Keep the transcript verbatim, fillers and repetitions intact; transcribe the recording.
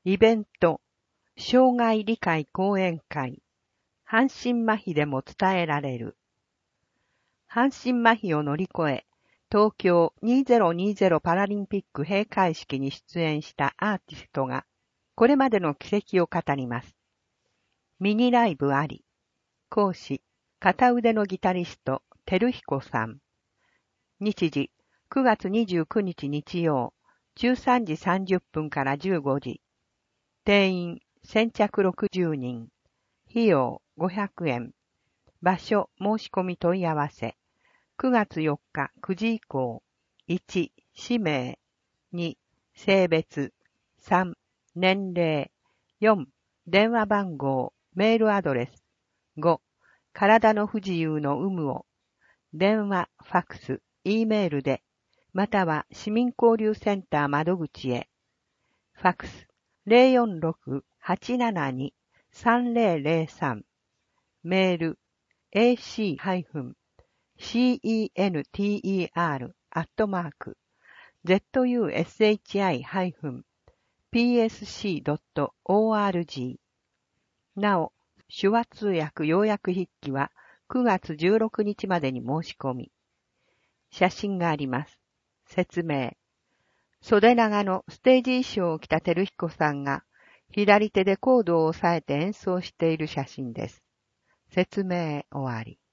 イベント、障害理解講演会、半身麻痺でも伝えられる。半身麻痺を乗り越え、東京にせんにじゅうパラリンピック閉会式に出演したアーティストが、これまでの軌跡を語ります。ミニライブあり。講師、片腕のギタリスト、照彦さん。日時、くがつにじゅうくにち日曜、じゅうさんじさんじゅっぷんからじゅうごじ。定員、先着ろくじゅうにん。費用、ごひゃくえん。場所、申し込み問い合わせ。くがつよっかくじ以降。いち、氏名。に、性別。さん、年齢。よん、電話番号、メールアドレス。ご、体の不自由の有無を。電話、ファクス、E メールで、または市民交流センター窓口へ。ファクス ゼロよんろく はちななに さんぜろぜろさん。メール エーシー シーイーエヌティーイーアール アットマーク ゼットユーエスエイチアイ ピーエスシー ドット オーアールジー。なお、手話通訳要約筆記はくがつじゅうろくにちまでに申し込み。写真があります。説明。袖長のステージ衣装を着た照彦さんが左手でコードを押さえて演奏している写真です。説明終わり。